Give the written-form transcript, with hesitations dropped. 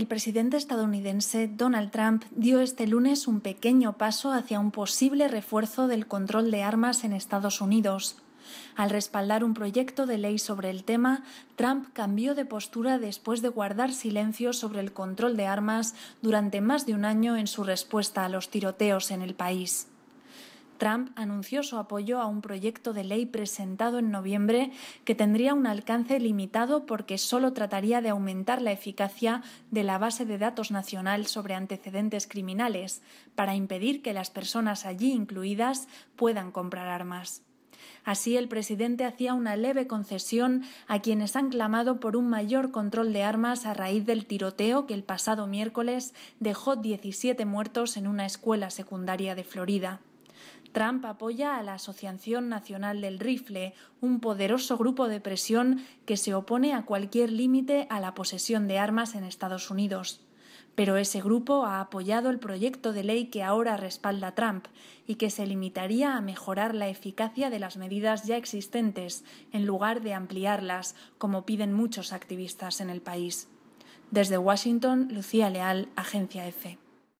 El presidente estadounidense Donald Trump dio este lunes un pequeño paso hacia un posible refuerzo del control de armas en Estados Unidos. Al respaldar un proyecto de ley sobre el tema, Trump cambió de postura después de guardar silencio sobre el control de armas durante más de un año en su respuesta a los tiroteos en el país. Trump anunció su apoyo a un proyecto de ley presentado en noviembre que tendría un alcance limitado porque solo trataría de aumentar la eficacia de la base de datos nacional sobre antecedentes criminales para impedir que las personas allí incluidas puedan comprar armas. Así, el presidente hacía una leve concesión a quienes han clamado por un mayor control de armas a raíz del tiroteo que el pasado miércoles dejó 17 muertos en una escuela secundaria de Florida. Trump apoya a la Asociación Nacional del Rifle, un poderoso grupo de presión que se opone a cualquier límite a la posesión de armas en Estados Unidos. Pero ese grupo ha apoyado el proyecto de ley que ahora respalda Trump y que se limitaría a mejorar la eficacia de las medidas ya existentes, en lugar de ampliarlas, como piden muchos activistas en el país. Desde Washington, Lucía Leal, Agencia EFE.